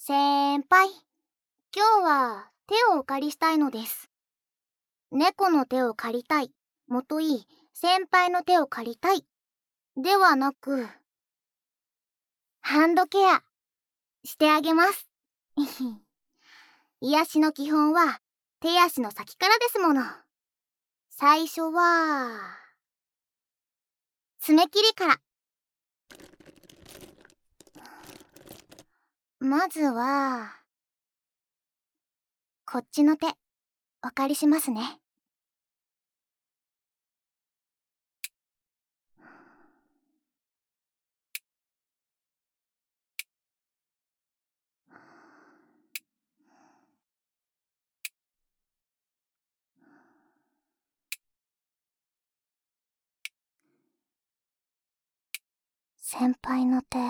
先輩、今日は手をお借りしたいのです。猫の手を借りたい、もといい先輩の手を借りたい、ではなく、ハンドケアしてあげます。癒しの基本は手足の先からですもの。最初は、爪切りから。まずは、こっちの手、お借りしますね。先輩の手、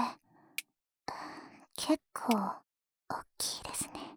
結構大きいですね。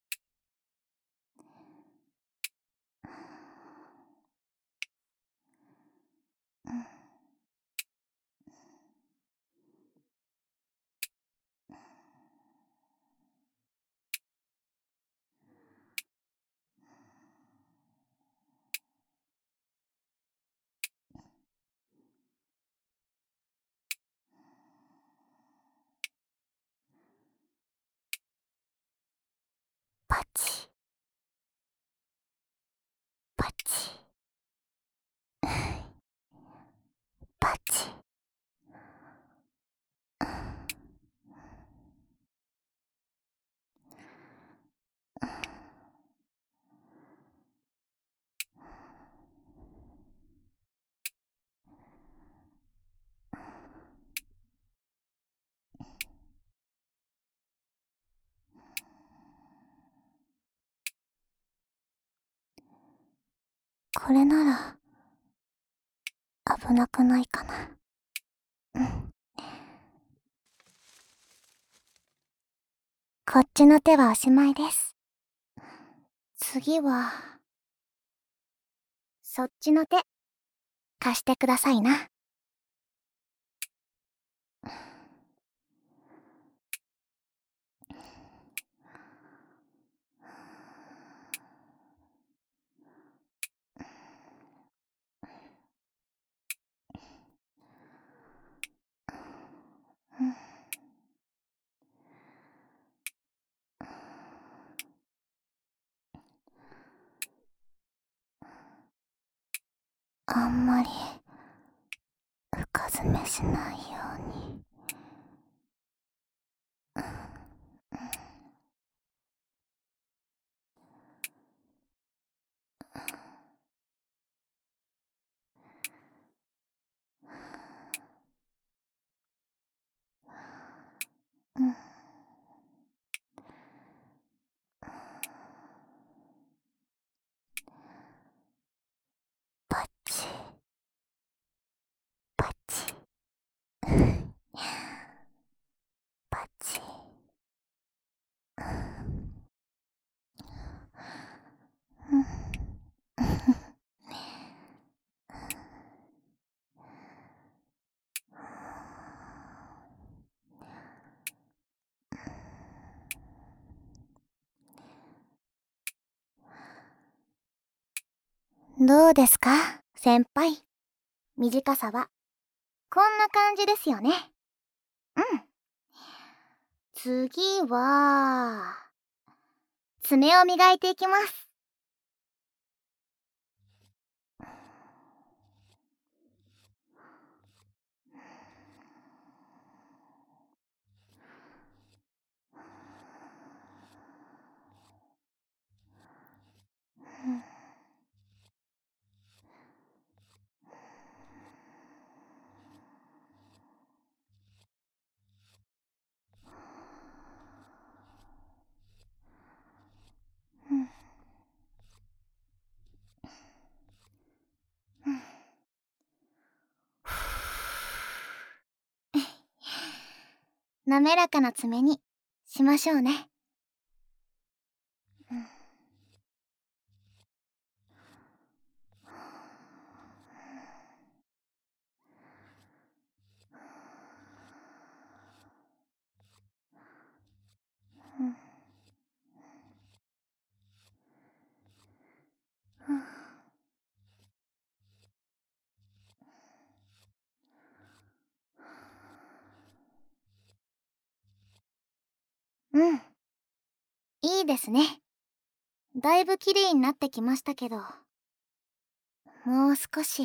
パチパチパチ。これなら危なくないかな。こっちの手はおしまいです。次は、そっちの手、貸してくださいな。あんまり深爪しないように。パチパチパチ。どうですか、先輩。短さはこんな感じですよね。次は、爪を磨いていきます。滑らかな爪にしましょうね。 うん、いいですね。だいぶ綺麗になってきましたけど、もう少し。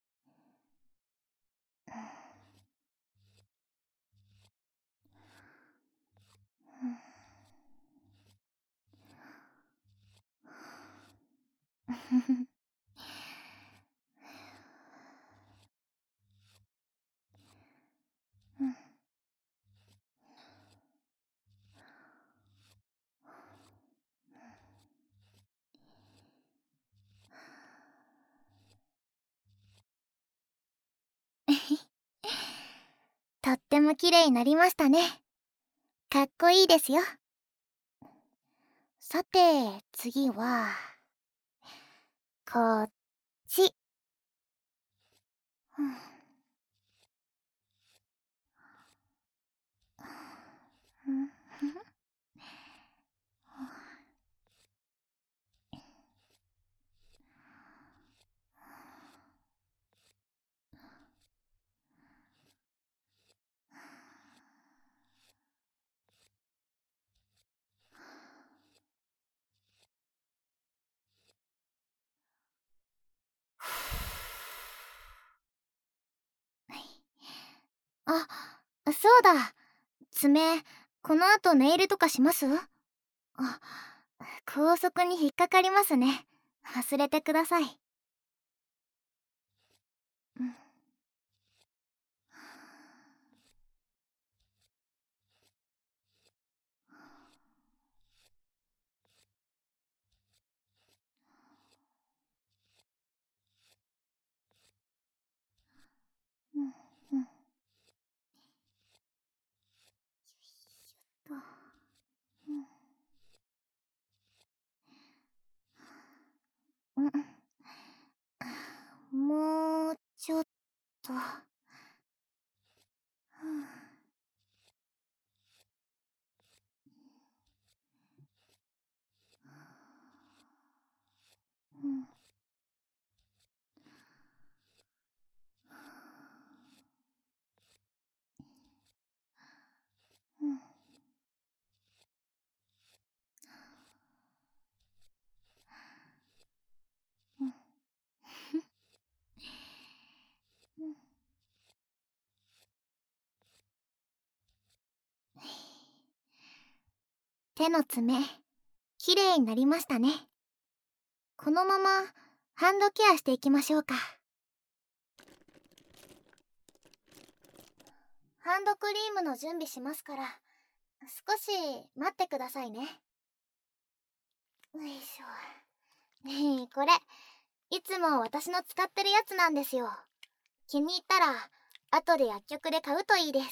とっても綺麗になりましたね。かっこいいですよ。さて、次は、こっち。うん。あ、そうだ。爪、この後ネイルとかします？あ、高速に引っかかりますね。忘れてください。うん。うん。うん。と。うん。もうちょっと。うん。うん。うん。うん。手の爪、綺麗になりましたね。このままハンドケアしていきましょうか。ハンドクリームの準備しますから、少し待ってくださいね。よいしょ。ねえ、これ、いつも私の使ってるやつなんですよ。気に入ったら、後で薬局で買うといいです。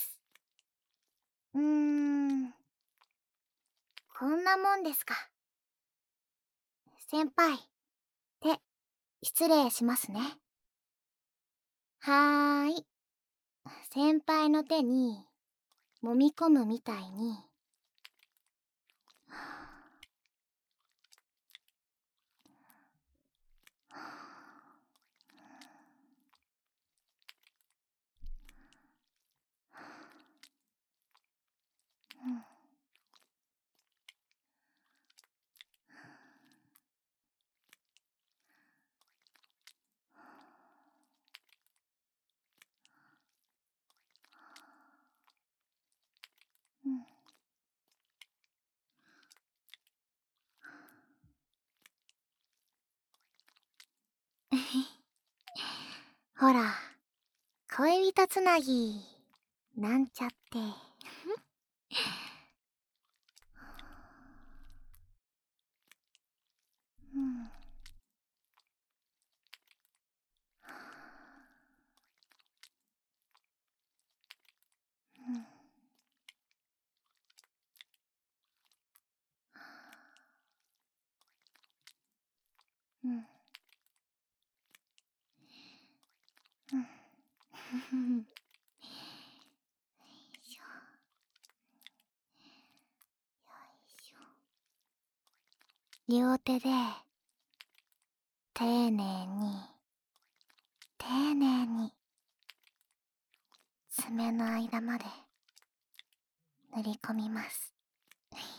こんなもんですか。先輩、手、失礼しますね。はーい。先輩の手に、揉み込むみたいに。うん。うん。ほら、恋人つなぎ、なんちゃって。うん。うん。うん。うん。よいしょ。よいしょ。両手で、丁寧に、丁寧に、爪の間まで塗り込みます。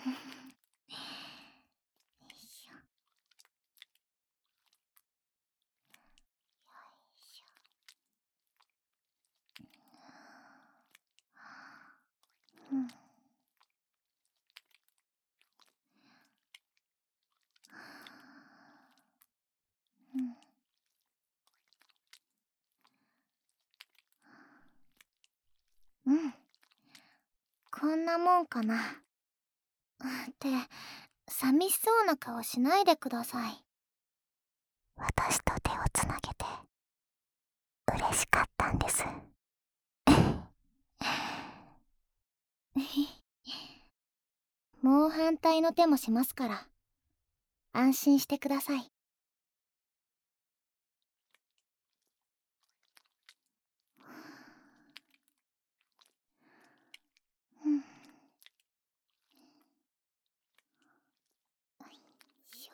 うん、こんなもんかな。って寂しそうな顔しないでください。私と手をつなげて嬉しかったんです。もう反対の手もしますから安心してください。うん、よいしょ。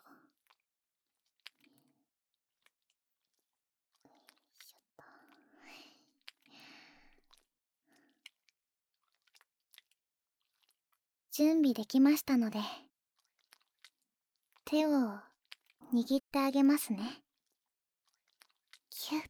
しょっと。準備できましたので手を握ってあげますね。キュッ。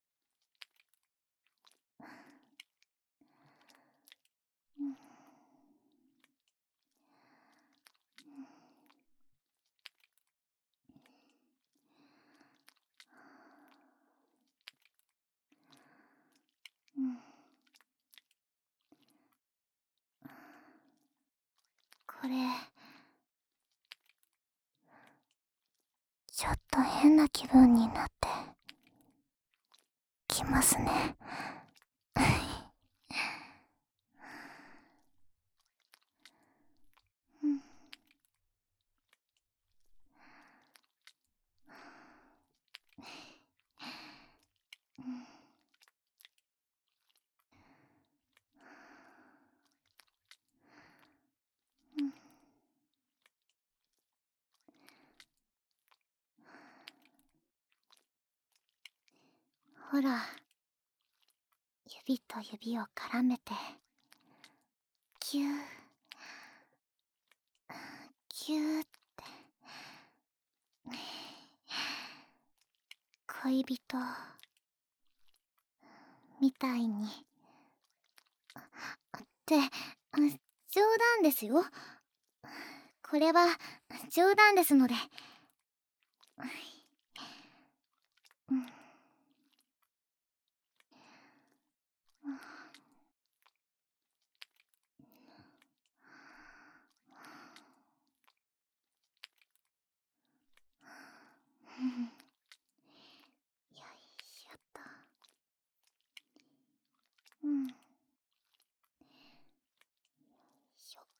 うん、これちょっと変な気分になってきますね。うん、うん、ほら、指と指を絡めてキューキューって、恋人みたいに。って冗談ですよ。これは冗談ですので。うん、うん、よいしょっと。うん、よいしょ。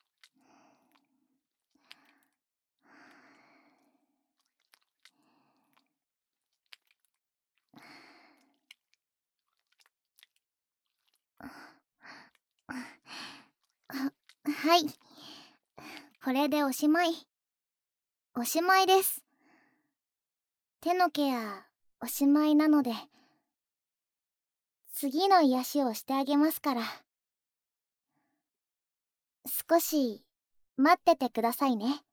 はい、これでおしまい。おしまいです。手のケアおしまいなので次の癒しをしてあげますから、少し待っててくださいね。